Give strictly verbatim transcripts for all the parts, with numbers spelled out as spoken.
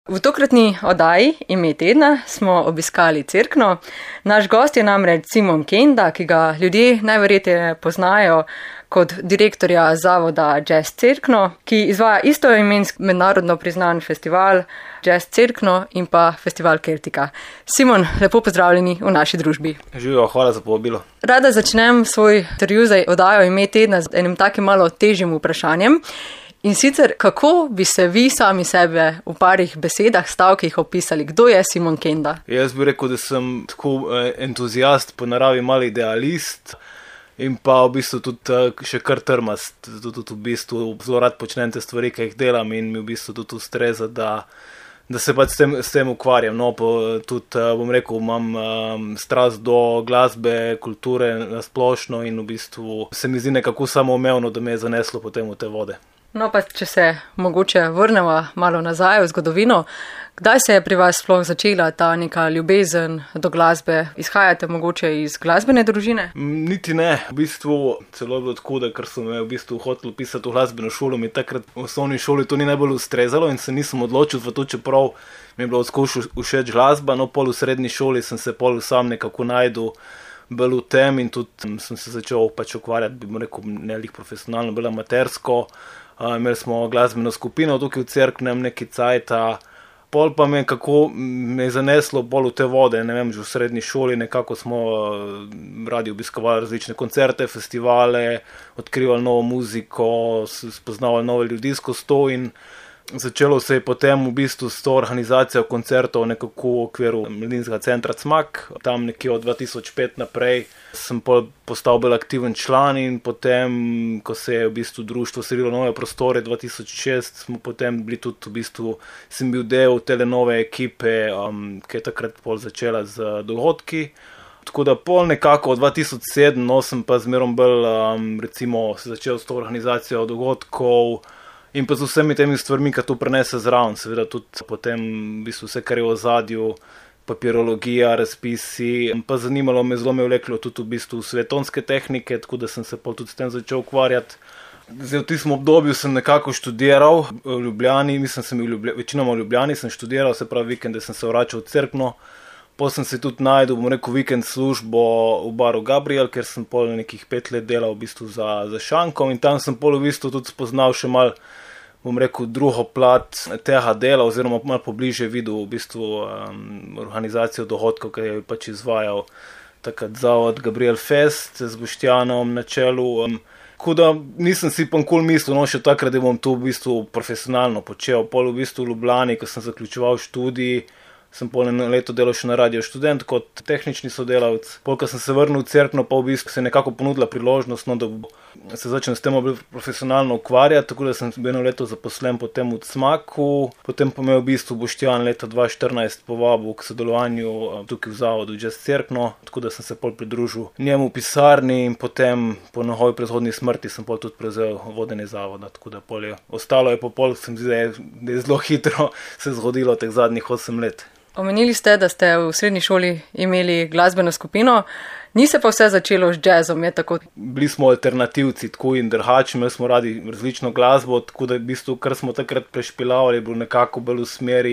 V tokratni oddaji Ime tedna smo obiskali Cerkno. Naš gost je namreč Simon Kenda, ki ga ljudje najverjetneje poznajo kot direktorja zavoda Jazz Cerkno, ki izvaja istoimenski mednarodno priznan festival Jazz Cerkno in pa festival Keltika. Simon, lepo pozdravljeni v naši družbi. Živijo, hvala za povabilo. Rada začnem svoj intervju za oddajo Ime tedna z enim takim malo težjim vprašanjem. In sicer, kako bi se vi sami sebe v parih besedah, stavkih opisali? Kdo je Simon Kenda? Jaz bi rekel, da sem tako entuzijast, po naravi mali idealist in pa v bistvu tudi še kar trmast. Tudi v bistvu zelo rad počnem te stvari, ki jih delam in mi v bistvu tudi ustreza, da, da se pač s tem, s tem ukvarjam. No, pa tudi, bom rekel, imam um, strast do glasbe, kulture na splošno in v bistvu se mi zdi nekako samoumevno, da me je zaneslo potem v te vode. No, pa če se mogoče vrnemo malo nazaj v zgodovino, kdaj se je pri vas sploh začela ta neka ljubezen do glasbe? Izhajate mogoče iz glasbene družine? Niti ne. V bistvu celo je bilo tako, da ker sem v bistvu hotel pisati v glasbeno šolo, mi takrat v osnovni šoli to ni najbolj ustrezalo in se nisem odločil v to, čeprav mi je bilo odskoč všeč glasba, no pol v srednji šoli sem se pol sam nekako najdel bolj v tem in tudi sem se začel pač ukvarjati, bi mu rekel, ne lik profesionalno, bolj amatersko. Uh, imeli smo glasbeno skupino tukaj v Cerknem neki cajta, pol pa me kako me je zaneslo bolj v te vode, ne vem, že v srednji šoli nekako smo uh, radi obiskovali različne koncerte, festivale, odkrivali novo muziko, spoznavali nove ljudi skozi to in začelo se je potem v bistvu s to organizacijo koncertov nekako v okviru mladinskega centra Cmak. Tam nekje od dva tisoč pet naprej sem postal bolj aktiven član in potem, ko se je v bistvu društvo selilo nove prostore dva tisoč šest, smo potem bili tudi v bistvu, sem bil del tele nove ekipe, um, ki je takrat pol začela z dogodki. Tako da pol nekako od dva tisoč sedem, no, sem pa zmerom bolj um, recimo se začel s to organizacijo dogodkov, in pa z vsemi temi stvarmi, ki to prenese zraven, seveda tudi potem v bistvu vse, kar je v ozadju, papirologija, razpisi, pa zanimalo me, zelo me vleklo tudi v bistvu svetonske tehnike, tako da sem se pol tudi s tem začel ukvarjati. Zdaj v tistem obdobju sem nekako študiral v Ljubljani, mislim, sem v Ljubljani, večinoma v Ljubljani sem študiral, se pravi vikende sem se vračal v Cerkno. Potem sem se tudi najdel, bom rekel, vikend službo v baru Gabriel, ker sem pol nekih pet let delal v bistvu za, za šankom in tam sem pol v bistvu tudi spoznal še mal, bom rekel, drugo plat tega dela oziroma malo pobliže videl v bistvu um, organizacijo dohodkov, ki je pač izvajal takrat zavod Gabriel Fest z Boštjanom na čelu. Um, tako da nisem si pa nikoli mislil, no še takrat, da bom to v bistvu profesionalno počel. Pol v bistvu v Ljubljani, ko sem zaključeval študij, sem pol eno leto delal še na Radio Študent kot tehnični sodelavc. Pol, ko sem se vrnil v Cerkno, pa v bistvu se je nekako ponudila priložnost, no, da se začnem s tem bolj profesionalno ukvarjati, tako da sem bil eno leto zaposlen potem v Cmaku, potem pa me je v bistvu Boštjan leta dva tisoč štirinajst povabil k sodelovanju tukaj v zavodu Jazz Cerkno, tako da sem se pol pridružil njemu v pisarni in potem po njegovi predhodni smrti sem pol tudi prevzel vodenje zavoda, tako da pol je ostalo je pa pol, sem zdi, da je, da je zelo hitro se zgodilo teh zadnjih osem let. Omenili ste, da ste v srednji šoli imeli glasbeno skupino, ni se pa vse začelo z jazzom, je tako? Bili smo alternativci, tako in drugače, imeli smo radi različno glasbo, tako da v bistvu, kar smo takrat prešpilavali, je bilo nekako bolj v smeri,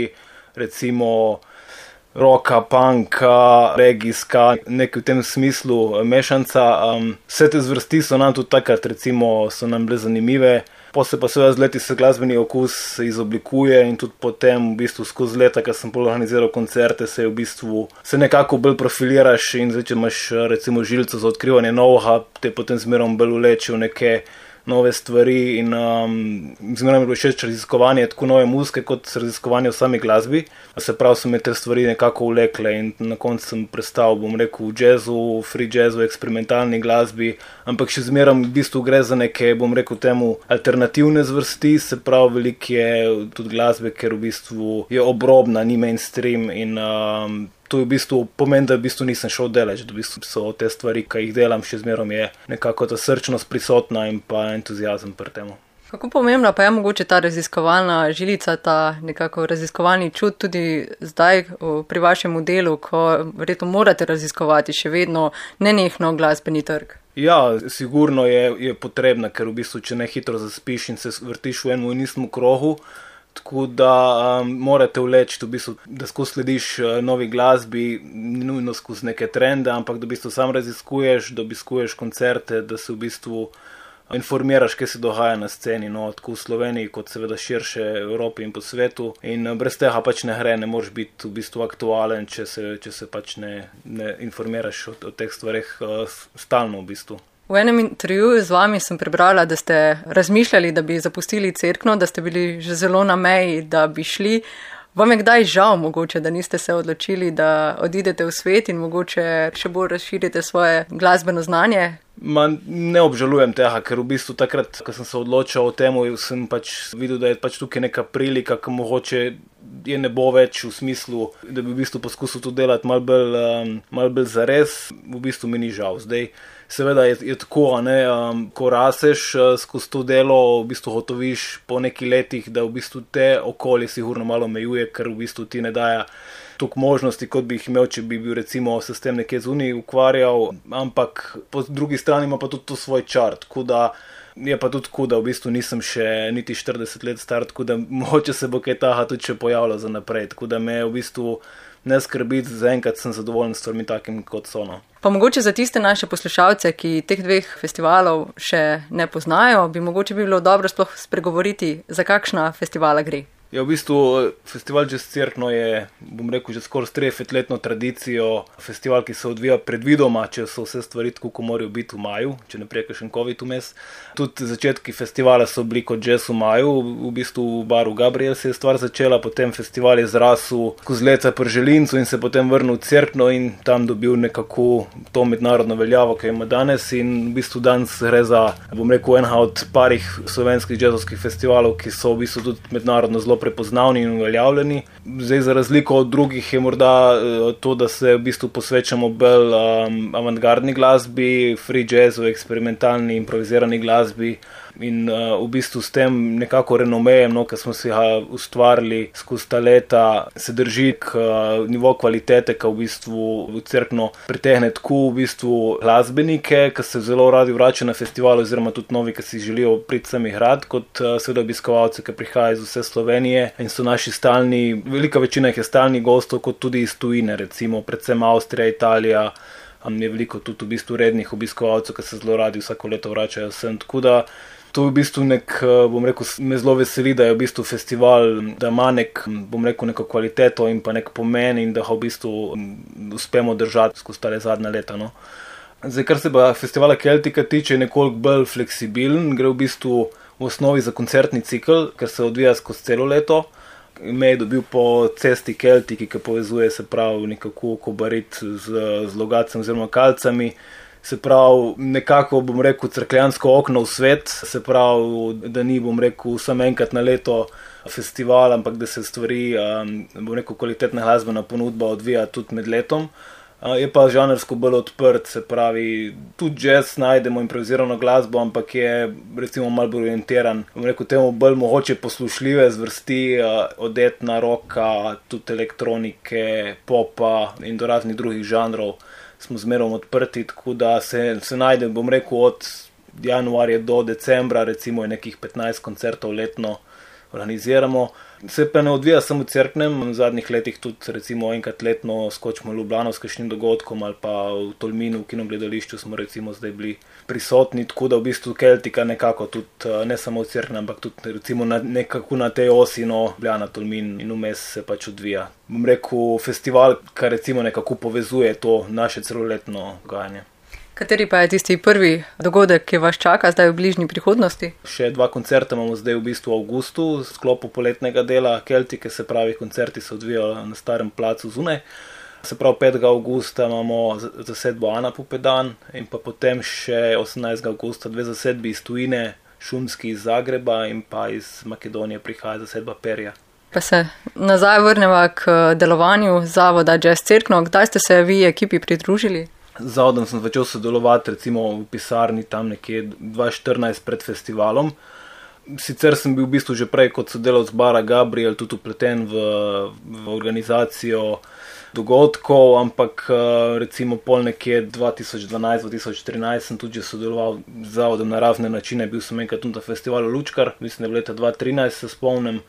recimo, rocka, punka, regijska, nekaj v tem smislu mešanca. Um, vse te zvrsti so nam tudi takrat, recimo, so nam bile zanimive. Potem pa seveda z leti se glasbeni okus izoblikuje in tudi potem v bistvu skozi leta, ko sem pol organiziral koncerte, se v bistvu se nekako bolj profiliraš in zdaj, če imaš recimo žilico za odkrivanje novega, te potem zmerom bolj vleče v neke nove stvari in um, zmerom je bilo všeč raziskovanje tako nove muzike kot raziskovanje v sami glasbi. Se pravi, so me te stvari nekako vlekle in na koncu sem prestal, bom rekel, v jazzu, free jazzu, eksperimentalni glasbi, ampak še zmerom v bistvu gre za neke, bom rekel temu, alternativne zvrsti, se pravi, veliko je tudi glasbe, ker v bistvu je obrobna, ni mainstream in um, to je v bistvu pomen, da v bistvu nisem šel deleč, da v bistvu so te stvari, ki jih delam, še zmerom je nekako ta srčnost prisotna in pa entuziazem pri temu. Kako pomembna pa je mogoče ta raziskovalna žilica, ta nekako raziskovalni čut tudi zdaj pri vašem delu, ko verjetno morate raziskovati še vedno nenehno glasbeni trg? Ja, sigurno je, je potrebna, ker v bistvu, če ne hitro zaspiš in se vrtiš v enem in istem krogu, tako da um, morate vleči, v bistvu, da skozi slediš uh, novi glasbi, ni nujno skozi neke trende, ampak da v bistvu sam raziskuješ, da obiskuješ koncerte, da se v bistvu informiraš, kaj se dogaja na sceni, no, tako v Sloveniji, kot seveda širše Evropi in po svetu. In brez tega pač ne gre, ne moreš biti v bistvu aktualen, če se, če se pač ne, ne informiraš o, o teh stvareh uh, stalno v bistvu. V enem intervjuju z vami sem prebrala, da ste razmišljali, da bi zapustili Cerkno, da ste bili že zelo na meji, da bi šli. Vam je kdaj žal mogoče, da niste se odločili, da odidete v svet in mogoče še bolj razširite svoje glasbeno znanje? Ma, ne obžalujem tega, ker v bistvu takrat, ko sem se odločil o tem, sem pač videl, da je pač tukaj neka prilika, ki mogoče je ne bo več v smislu, da bi v bistvu poskusil to delati malo bolj, um, malo bolj zares, v bistvu mi ni žal. Zdaj, seveda je, je tako, ne, um, ko raseš uh, skozi to delo, v bistvu hotoviš po nekih letih, da v bistvu te okolje sigurno malo omejuje, ker v bistvu ti ne daja toliko možnosti, kot bi jih imel, če bi bil recimo se s tem nekje zunaj ukvarjal, ampak po drugi strani ima pa tudi to svoj čar, tako da je pa tudi tako, da v bistvu nisem še niti štirideset let star, tako da mogoče se bo kaj taha tudi še pojavilo za naprej, tako da me v bistvu ne skrbiti, zaenkrat sem zadovoljen s stvarmi takim, kot so. No. Pa mogoče za tiste naše poslušalce, ki teh dveh festivalov še ne poznajo, bi mogoče bi bilo dobro sploh spregovoriti, za kakšna festivala gre. Ja, v bistvu festival Jazz Cerkno je, bom rekel, že skoraj tridesetletno tradicijo. Festival, ki se odvija predvidoma, če so vse stvari tako, ko morajo biti v maju, če ne prije kakšen covid vmes. Tudi začetki festivala so bili kot jazz v maju, v bistvu v baru Gabriel se je stvar začela, potem festival je zrasel skozi leta pri Želincu in se potem vrnil v Cerkno in tam dobil nekako to mednarodno veljavo, ki ima danes, in v bistvu danes gre za, bom rekel, enega od parih slovenskih jazzovskih festivalov, ki so v bistvu tudi mednarodno zelo prepoznavni in uveljavljeni. Zdaj, za razliko od drugih je morda to, da se v bistvu posvečamo bolj um, avantgardni glasbi, free jazzu, eksperimentalni, improvizirani glasbi in uh, v bistvu s tem nekako renomejem, no, ki smo si ga ustvarili skozi ta leta, se drži k uh, nivo kvalitete, ki v bistvu v Cerkno pritegne tako v bistvu glasbenike, ki se zelo radi vračajo na festival, oziroma tudi novi, ki si želijo priti sem igrati, kot uh, seveda obiskovalci, ki prihajajo iz vse Slovenije in so naši stalni, velika večina jih je stalni gostov, kot tudi iz tujine, recimo predvsem Avstrija, Italija, um, je veliko tudi v bistvu rednih obiskovalcev, ki se zelo radi vsako leto vračajo sem, tako da to je v bistvu nek, bom rekel, me zelo veseli, da je v bistvu festival, da ima nek, bom rekel, neko kvaliteto in pa nek pomen in da ga v bistvu uspemo držati skozi tale zadnja leta, no. Zdaj, kar se pa festivala Keltika tiče, je nekoliko bolj fleksibilen, gre v bistvu v osnovi za koncertni cikl, ker se odvija skozi celo leto. Me je dobil po cesti Keltiki, ki povezuje se pravi nekako Kobarid z, z Logacem oziroma Kalcami. Se pravi, nekako, bom rekel, crkljansko okno v svet, se pravi, da ni, bom rekel, samo enkrat na leto festival, ampak da se stvari, um, bom rekel, kvalitetna glasbena ponudba odvija tudi med letom. Uh, je pa žanrsko bolj odprt, se pravi, tudi jazz najdemo, improvizirano glasbo, ampak je recimo malo bolj orientiran, bom rekel, temu bolj mogoče poslušljive zvrsti, uh, od etna, rocka, tudi elektronike, popa in do raznih drugih žanrov. Smo zmerom odprti, tako da se, se najde, bom rekel, od januarja do decembra, recimo je nekih petnajst koncertov letno organiziramo. Se pa ne odvija samo v Cerknem, v zadnjih letih tudi recimo enkrat letno skočimo v Ljubljano s kakšnim dogodkom ali pa v Tolminu, v kinogledališču smo recimo zdaj bili prisotni, tako da v bistvu Keltika nekako tudi, ne samo v Cerknem, ampak tudi recimo na, nekako na tej osi, no, Ljubljana, Tolmin in vmes se pač odvija. Bom rekel, festival, kar recimo nekako povezuje to naše celoletno dogajanje. Kateri pa je tisti prvi dogodek, ki vas čaka zdaj v bližnji prihodnosti? Še dva koncerta imamo zdaj v bistvu v avgustu, v sklopu poletnega dela Keltike, se pravi, koncerti se odvijajo na starem placu zunaj. Se pravi, petega avgusta imamo zasedbo Ana Pupedan in pa potem še osemnajstega avgusta dve zasedbi iz tujine, Šumski iz Zagreba in pa iz Makedonije prihaja zasedba Perja. Pa se nazaj vrneva k delovanju zavoda Jazz Cerkno. Kdaj ste se vi ekipi pridružili? Z zavodom sem začel sodelovati recimo v pisarni tam nekje dva tisoč štirinajst pred festivalom. Sicer sem bil v bistvu že prej kot sodelavec bara Gabriel tudi upleten v, v organizacijo dogodkov, ampak recimo pol nekje dva tisoč dvanajst dva tisoč trinajst sem tudi že sodeloval z zavodom na razne načine. Bil sem enkrat tudi na festivalu Lučkar, mislim, da v leta dva tisoč trinajst se spomnim.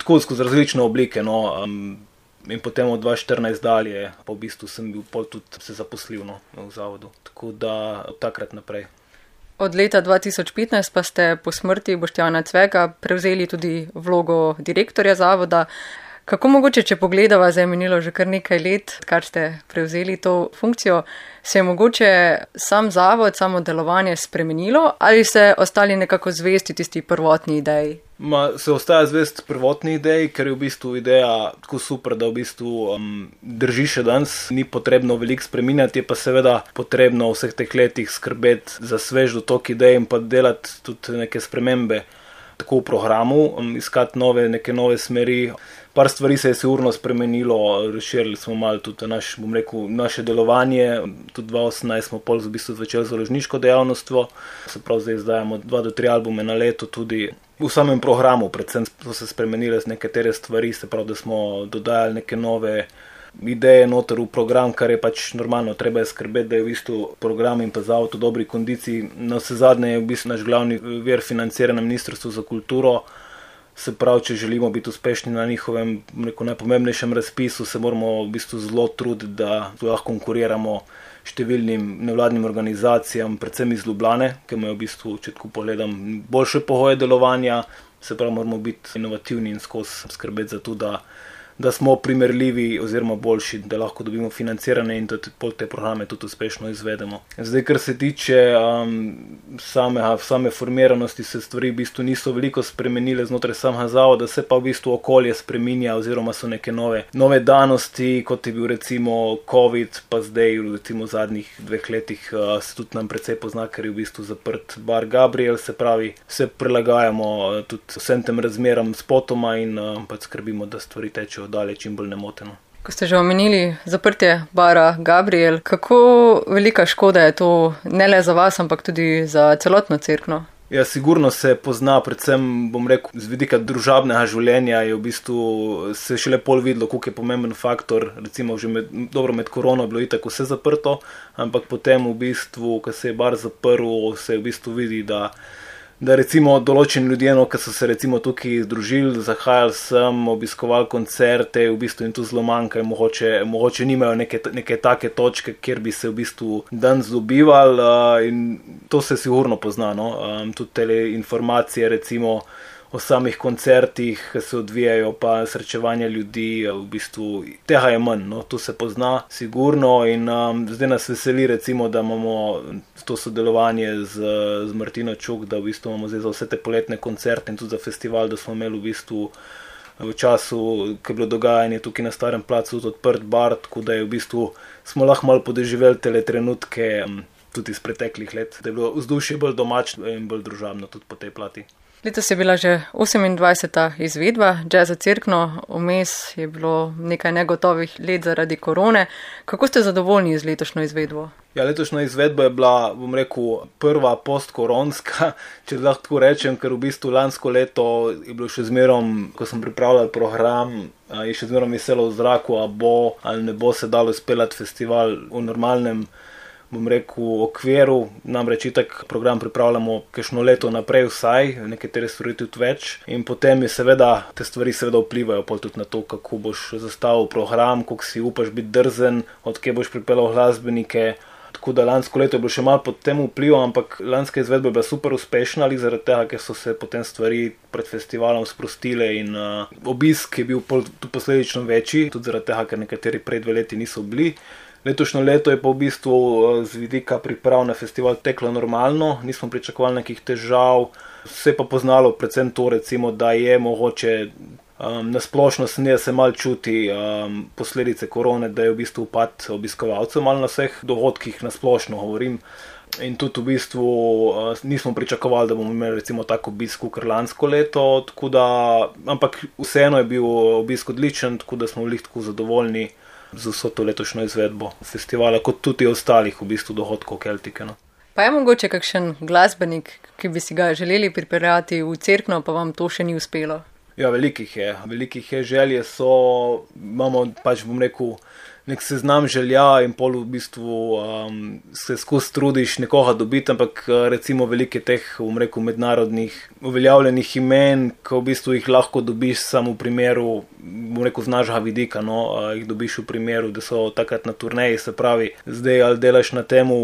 tako skozi različne oblike. No, um, in potem od dva tisoč štirinajst dalje, pa v bistvu sem bil pol tudi se zaposlil no, v zavodu. Tako da od takrat naprej. Od leta dva tisoč petnajst pa ste po smrti Boštjana Cveka prevzeli tudi vlogo direktorja zavoda. Kako mogoče, če pogledava, zdaj je minilo že kar nekaj let, kar ste prevzeli to funkcijo, se je mogoče sam zavod, samo delovanje spremenilo ali ste ostali nekako zvesti tisti prvotni ideji? Ma, se ostaja zvest prvotni ideji, ker je v bistvu ideja tako super, da v bistvu um, drži še danes, ni potrebno veliko spreminjati, je pa seveda potrebno v vseh teh letih skrbeti za svež dotok idej in pa delati tudi neke spremembe tako v programu, um, iskati nove, neke nove smeri. Par stvari se je sigurno spremenilo, razširili smo malo tudi naš, bom rekel, naše delovanje, tudi dva tisoč osemnajst smo pol v bistvu začeli založniško dejavnostjo, se pravi zdaj izdajamo dva do tri albume na leto tudi v samem programu, predvsem so se spremenile nekatere stvari, se pravi, da smo dodajali neke nove ideje noter v program, kar je pač normalno, treba je skrbeti, da je v bistvu program in pa zavod v dobri kondiciji. Na vse zadnje je v bistvu naš glavni vir financiranja na Ministrstvu za kulturo. Se pravi, če želimo biti uspešni na njihovem rekel, najpomembnejšem razpisu, se moramo v bistvu zelo truditi, da lahko konkuriramo številnim nevladnim organizacijam, predvsem iz Ljubljane, ki imajo v bistvu, če tako pogledam, boljše pogoje delovanja. Se pravi, moramo biti inovativni in skozi skrbeti za to, da da smo primerljivi oziroma boljši, da lahko dobimo financiranje in da te programe tudi uspešno izvedemo. Zdaj, kar se tiče um, same, same formiranosti, se stvari v bistvu niso veliko spremenile znotraj samega zavoda, se pa v bistvu okolje spreminja oziroma so neke nove, nove danosti, kot je bil recimo COVID, pa zdaj recimo v zadnjih dveh letih uh, se tudi nam precej pozna, ker je v bistvu zaprt bar Gabriel, se pravi, se prilagajamo uh, tudi vsem tem razmeram spotoma in uh, pa skrbimo, da stvari tečejo dalje čim bolj nemoteno. Ko ste že omenili zaprtje bara Gabriel, kako velika škoda je to ne le za vas, ampak tudi za celotno cerkno? Ja, sigurno se pozna, predvsem, bom rekel, z vidika družabnega življenja je v bistvu se šele pol videlo, koliko je pomemben faktor, recimo že med, dobro med korono je bilo itak vse zaprto, ampak potem v bistvu, ko se je bar zaprl, se v bistvu vidi, da da recimo določeni ljudje, no, ki so se recimo tukaj združili, zahajali sem, obiskovali koncerte, v bistvu jim tu zelo manjka in mogoče, mogoče nimajo neke, neke take točke, kjer bi se v bistvu dan zdobivali uh, in to se sigurno pozna, no. Um, tudi te informacije recimo o samih koncertih, ki se odvijajo, pa srečevanje ljudi, v bistvu tega je manj, no, to se pozna sigurno in um, zdaj nas veseli recimo, da imamo to sodelovanje z, z Martino Čuk, da v bistvu imamo zdaj za vse te poletne koncerte in tudi za festival, da smo imeli v bistvu v času, ko je bilo dogajanje tukaj na Starem placu, tudi odprt bar, tako da je v bistvu smo lahko malo podoživeli tele trenutke tudi iz preteklih let, da je bilo vzdušje bolj domačno in bolj družabno tudi po tej plati. Letos je bila že osemindvajseta izvedba Jazza Cerkno, vmes je bilo nekaj negotovih let zaradi korone. Kako ste zadovoljni z letošnjo izvedbo? Ja, letošnja izvedba je bila, bom rekel, prva postkoronska, če lahko tako rečem, ker v bistvu lansko leto je bilo še zmerom, ko sem pripravljal program, je še zmerom veselo v zraku, a bo ali ne bo se dalo izpeljati festival v normalnem, bom rekel, okviru, namreč itak program pripravljamo kakšno leto naprej vsaj, nekatere stvari tudi več in potem je seveda, te stvari seveda vplivajo pol tudi na to, kako boš zastavil program, koliko si upaš biti drzen, od kje boš pripeljal glasbenike, tako da lansko leto je bilo še malo pod tem vplivom, ampak lanska izvedba je bila super uspešna ali zaradi tega, ker so se potem stvari pred festivalom sprostile in uh, obisk je bil pol tudi posledično večji, tudi zaradi tega, ker nekateri pred dve leti niso bili. Letošnjo leto je pa v bistvu z vidika priprav na festival teklo normalno, nismo pričakovali nekih težav, se pa poznalo predvsem to recimo, da je mogoče um, nasplošno se ne se malo čuti um, posledice korone, da je v bistvu upad obiskovalcev malo na vseh dogodkih, nasplošno govorim. In tudi v bistvu uh, nismo pričakovali, da bomo imeli recimo tako obisk kot lansko leto, tako da, ampak vseeno je bil obisk odličen, tako da smo bili tako zadovoljni z vso to letošnjo izvedbo festivala, kot tudi ostalih v bistvu dohodkov Keltike. No. Pa je mogoče kakšen glasbenik, ki bi si ga želeli pripeljati v Cerkno, pa vam to še ni uspelo? Ja, velikih je. Velikih je želje so, imamo pač, bom rekel, nek seznam želja in pol v bistvu um, se skozi trudiš nekoga dobiti, ampak recimo velike teh, bom rekel, mednarodnih uveljavljenih imen, ko v bistvu jih lahko dobiš samo v primeru, bom rekel, z našega vidika, no, jih dobiš v primeru, da so takrat na turneji, se pravi, zdaj ali delaš na temu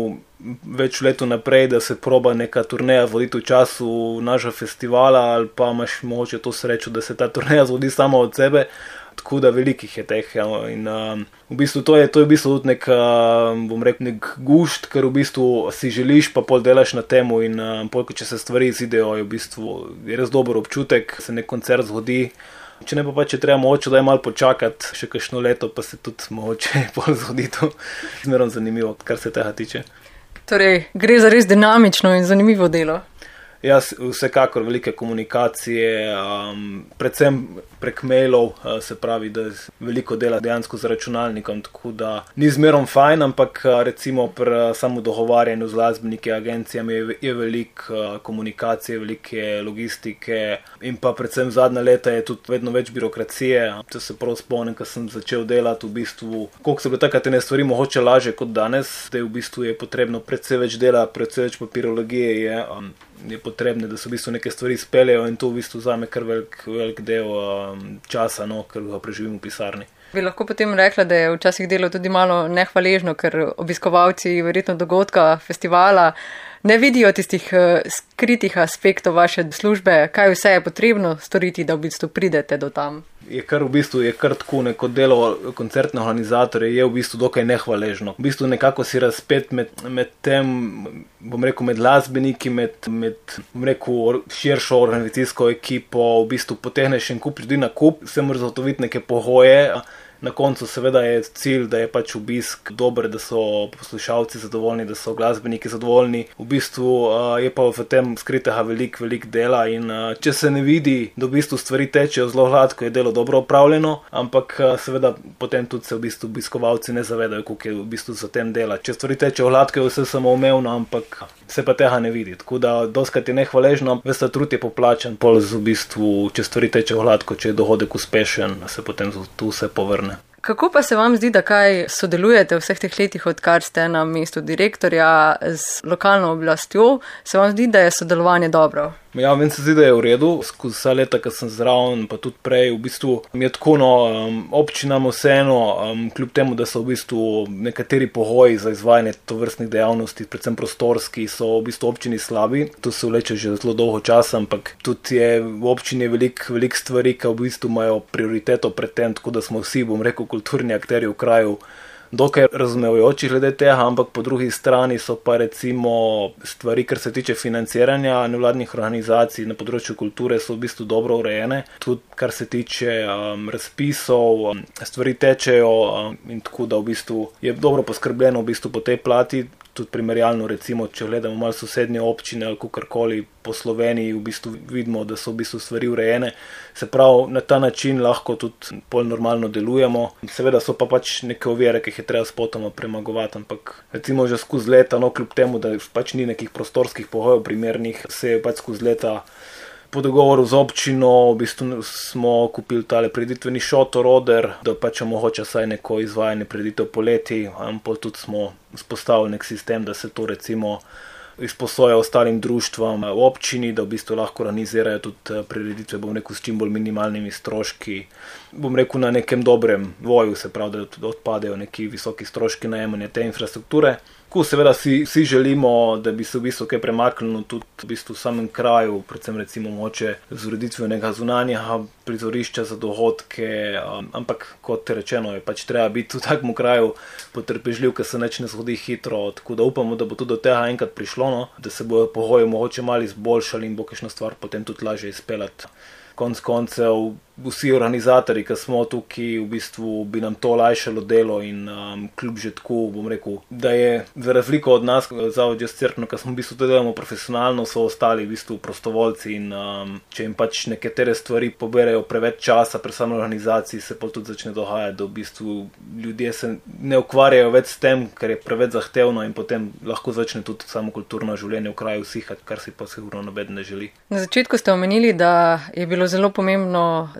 več letu naprej, da se proba neka turneja voditi v času našega festivala, ali pa imaš mogoče to srečo, da se ta turneja zvodi samo od sebe. Tako da velikih je teh, ja. In um, v bistvu to je, to je v bistvu tudi nek, um, bom rekel, nek gušt, ker v bistvu si želiš, pa pol delaš na temu in um, pol, če se stvari izidejo, je v bistvu je res dober občutek, se nek koncert zgodi. Če ne pa pa, če treba mogoče, da je malo počakati, še kakšno leto, pa se tudi mogoče pol zgodi to. Zmerno zanimivo, kar se tega tiče. Torej, gre za res dinamično in zanimivo delo. Jaz vsekakor velike komunikacije, um, predvsem prek mailov, uh, se pravi, da veliko dela dejansko z računalnikom, tako da ni zmerom fajn, ampak uh, recimo pri uh, samo dogovarjanju z glasbeniki, agencijami je, je veliko uh, komunikacije, velike logistike in pa predvsem zadnja leta je tudi vedno več birokracije. To se prav spomnim, ko sem začel delati v bistvu, koliko so bile takrat ene stvari mogoče lažje kot danes, zdaj v bistvu je potrebno predvsej več dela, predvsej več papirologije je. Um, je potrebne, da se v bistvu neke stvari speljejo in to v bistvu zame kar velik, velik del um, časa, no, ker ga preživim v pisarni. Bi lahko potem rekla, da je včasih delo tudi malo nehvaležno, ker obiskovalci verjetno dogodka, festivala ne vidijo tistih uh, skritih aspektov vaše službe, kaj vse je potrebno storiti, da v bistvu pridete do tam. Je kar v bistvu, je kar tako neko delo koncertne organizatorje, je v bistvu dokaj nehvaležno. V bistvu nekako si razpet med, med tem, bom rekel, med glasbeniki, med, med, bom rekel, širšo organizacijsko ekipo, v bistvu potegneš en kup ljudi na kup, se moraš zagotoviti neke pogoje. Na koncu seveda je cilj, da je pač obisk dober, da so poslušalci zadovoljni, da so glasbeniki zadovoljni. V bistvu uh, je pa v tem skritega velik, velik dela in uh, če se ne vidi, da v bistvu stvari tečejo zelo gladko, je delo dobro opravljeno, ampak uh, seveda potem tudi se v bistvu obiskovalci ne zavedajo, koliko je v bistvu za tem dela. Če stvari tečejo gladko, je vse samoumevno, ampak se pa tega ne vidi. Tako da doskrat je nehvaležno, veste, trud je poplačan, pol v bistvu, če stvari tečejo gladko, če je dohodek uspešen, se potem tu vse povrne. Kako pa se vam zdi, da kaj sodelujete v vseh teh letih, odkar ste na mestu direktorja z lokalno oblastjo? Se vam zdi, da je sodelovanje dobro? Ja, meni se zdi, da je v redu. Skozi vsa leta, ko sem zraven, pa tudi prej, v bistvu mi je tako, no, um, občinam vseeno, um, kljub temu, da so v bistvu nekateri pogoji za izvajanje tovrstnih dejavnosti, predvsem prostorski, so v bistvu občini slabi. To se vleče že zelo dolgo časa, ampak tudi je v občini veliko velik stvari, ki v bistvu imajo prioriteto pred tem, tako da smo vsi, bom rekel, kulturni akterji v kraju dokaj razumevajoči glede tega, ampak po drugi strani so pa recimo stvari, kar se tiče financiranja nevladnih organizacij na področju kulture, so v bistvu dobro urejene. Tudi kar se tiče um, razpisov, um, stvari tečejo um, in tako da v bistvu je dobro poskrbljeno v bistvu po tej plati. Tudi primerjalno, recimo, če gledamo malo sosednje občine ali kakorkoli po Sloveniji, v bistvu vidimo, da so v bistvu stvari urejene. Se pravi, na ta način lahko tudi pol normalno delujemo. Seveda so pa pač neke ovire, ki jih je treba spotoma premagovati, ampak recimo že skozi leta, no, kljub temu, da pač ni nekih prostorskih pogojev primernih, se je pač skozi leta po dogovoru z občino v bistvu smo kupili tale preditveni šotor Oder, da pač omogoča saj neko izvajanje preditev poleti, ampak tudi smo vzpostavili nek sistem, da se to recimo izposoja ostalim društvom v občini, da v bistvu lahko organizirajo tudi prireditve, bom rekel, s čim bolj minimalnimi stroški. Bom rekel, na nekem dobrem voju, se pravi, da odpadejo neki visoki stroški najemanja te infrastrukture. Ko seveda si, si želimo, da bi se v bistvu kaj premaknilo tudi v bistvu v samem kraju, predvsem recimo moče z ureditvijo nekega zunanjega prizorišča za dohodke, um, ampak kot rečeno je pač treba biti v takem kraju potrpežljiv, ker se nič ne zgodi hitro, tako da upamo, da bo tudi do tega enkrat prišlo, no, da se bojo pogoji mogoče malo izboljšali in bo kakšna stvar potem tudi lažje izpeljati. Konc koncev, vsi organizatorji, ki smo tukaj, v bistvu bi nam to olajšalo delo in um, kljub že tako, bom rekel, da je za razliko od nas, Zavod Jazz Cerkno, ki smo v bistvu to delamo profesionalno, so ostali v bistvu prostovoljci in um, če jim pač nekatere stvari poberejo preveč časa pri sami organizaciji, se pa tudi začne dogajati, da v bistvu ljudje se ne ukvarjajo več s tem, ker je preveč zahtevno in potem lahko začne tudi samo kulturno življenje v kraju usihati, kar si pa sigurno noben ne želi. Na začetku ste omenili, da je bilo zelo pomembno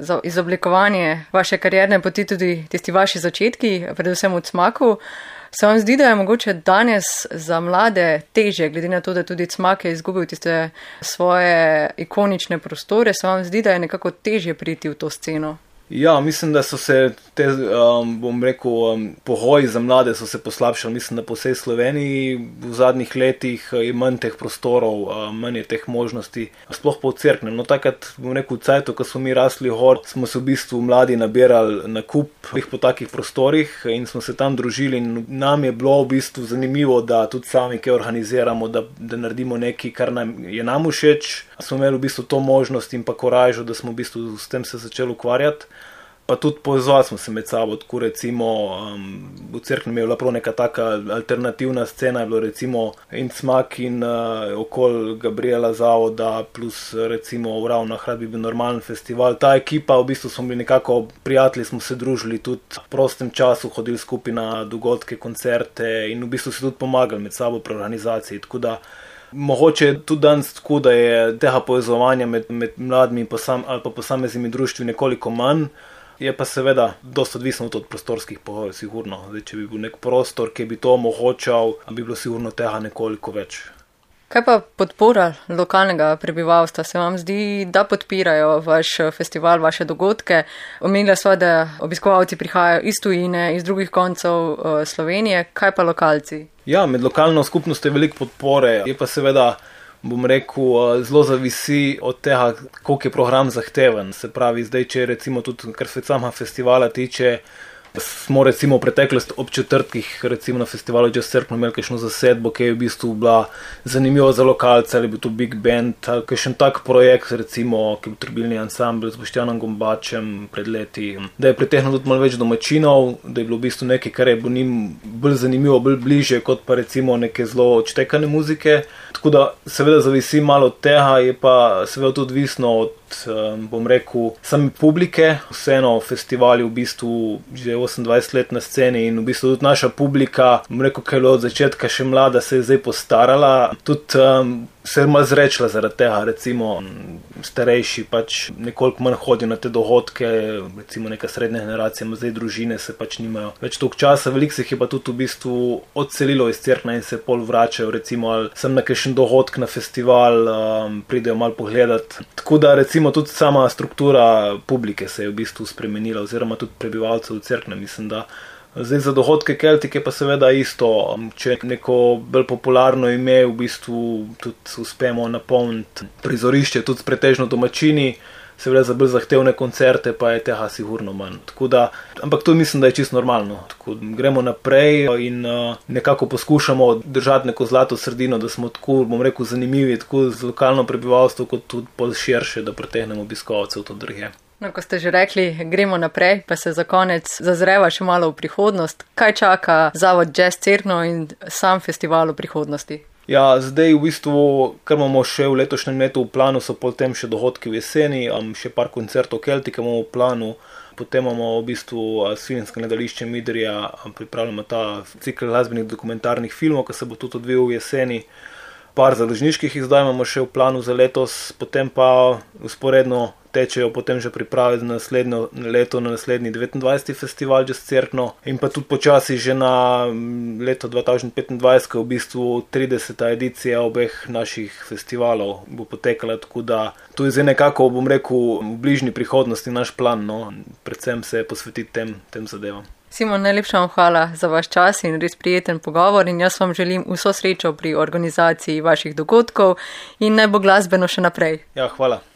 za izoblikovanje vaše karierne poti tudi tisti vaši začetki, predvsem v Cmaku. Se vam zdi, da je mogoče danes za mlade težje, glede na to, da tudi Cmak je izgubil tiste svoje ikonične prostore, se vam zdi, da je nekako težje priti v to sceno? Ja, mislim, da so se te, um, bom rekel, um, pogoji za mlade so se poslabšali, mislim, da po vsej Sloveniji v zadnjih letih je manj teh prostorov, um, manj je teh možnosti, sploh po Cerknem. No, takrat, bom rekel, v cajtu, ko smo mi rasli gor, smo se v bistvu mladi nabirali na kup po takih prostorih in smo se tam družili in nam je bilo v bistvu zanimivo, da tudi sami kaj organiziramo, da, da naredimo nekaj, kar nam je nam všeč. Smo imeli v bistvu to možnost in pa koražo, da smo v bistvu s tem se začeli ukvarjati. Pa tudi povezovali smo se med sabo, tako recimo um, v Cerknem je bila prav neka taka alternativna scena, je bilo recimo in Cmak in uh, okol Gabriela Zavoda, plus recimo v Ravnah rad bi bil normalen festival. Ta ekipa, v bistvu smo bili nekako prijatelji, smo se družili tudi v prostem času, hodili skupaj na dogodke, koncerte in v bistvu se tudi pomagali med sabo pri organizaciji, tako da mogoče je tudi danes tako, da je tega povezovanja med, med mladimi posam, ali pa posameznimi društvi nekoliko manj. Je pa seveda dosta odvisno od prostorskih pogojev, sigurno. Zdaj, če bi bil nek prostor, ki bi to omogočal, bi bilo sigurno tega nekoliko več. Kaj pa podpora lokalnega prebivalstva? Se vam zdi, da podpirajo vaš festival, vaše dogodke? Omenila sva, da obiskovalci prihajajo iz tujine, iz drugih koncev uh, Slovenije. Kaj pa lokalci? Ja, med lokalno skupnostjo je veliko podpore. Je pa seveda, bom rekel, zelo zavisi od tega, koliko je program zahteven. Se pravi, zdaj, če recimo tudi, kar se sama festivala tiče, smo recimo v preteklosti ob četrtkih recimo na festivalu Jazz Cerkno imeli kakšno zasedbo, ki je v bistvu bila zanimiva za lokalce, ali bi to big band, ali kakšen tak projekt, recimo, ki je tribilni ansambl z Boštjanom Gombačem pred leti, da je pritehnil tudi malo več domačinov, da je bilo v bistvu nekaj, kar je bilo njim bolj zanimivo, bolj bliže, kot pa recimo neke zelo odštekane muzike. Tako da seveda zavisi malo od tega, je pa seveda tudi odvisno od, bom rekel, same publike. Vseeno festival je v bistvu že osemindvajset let na sceni in v bistvu tudi naša publika, bom rekel, kaj je bilo od začetka še mlada, se je zdaj postarala. Tudi um, se je malo zrečila zaradi tega, recimo starejši pač nekoliko manj hodijo na te dogodke, recimo neka srednja generacija, zdaj družine se pač nimajo več toliko časa, veliko se jih je pa tudi v bistvu odselilo iz Cerkna in se pol vračajo, recimo ali sem na kakšen dogodek na festival, um, pridejo malo pogledati. Tako da recimo tudi sama struktura publike se je v bistvu spremenila, oziroma tudi prebivalcev v Cerknem, mislim, da zdaj za dohodke Keltike pa seveda isto, če neko bolj popularno ime v bistvu tudi uspemo napolniti prizorišče tudi s pretežno domačini, seveda za bolj zahtevne koncerte pa je tega sigurno manj. Tako da, ampak to mislim, da je čisto normalno. Tako, gremo naprej in uh, nekako poskušamo držati neko zlato sredino, da smo tako, bom rekel, zanimivi tako z lokalno prebivalstvo kot tudi pol širše, da pritehnemo obiskovalcev tudi drugje. No, ko ste že rekli, gremo naprej, pa se za konec zazreva še malo v prihodnost. Kaj čaka Zavod Jazz Cerkno in sam festival v prihodnosti? Ja, zdaj v bistvu, kar imamo še v letošnjem letu v planu, so potem še dogodki v jeseni, še par koncertov Keltike imamo v planu, potem imamo v bistvu s Filmskim gledališčem Idrija, pripravljamo ta cikl glasbenih dokumentarnih filmov, ki se bo tudi odvijal v jeseni. Par založniških izdaj imamo še v planu za letos, potem pa usporedno tečejo potem že priprave za naslednjo leto, na naslednji devetindvajseti festival Jazz Cerkno in pa tudi počasi že na leto dva tisoč petindvajset, ko je v bistvu trideseta edicija obeh naših festivalov bo potekala, tako da to je zdaj nekako, bom rekel, v bližnji prihodnosti naš plan, no, predvsem se posvetiti tem, tem zadevam. Simon, najlepša vam hvala za vaš čas in res prijeten pogovor in jaz vam želim vso srečo pri organizaciji vaših dogodkov in naj bo glasbeno še naprej. Ja, hvala.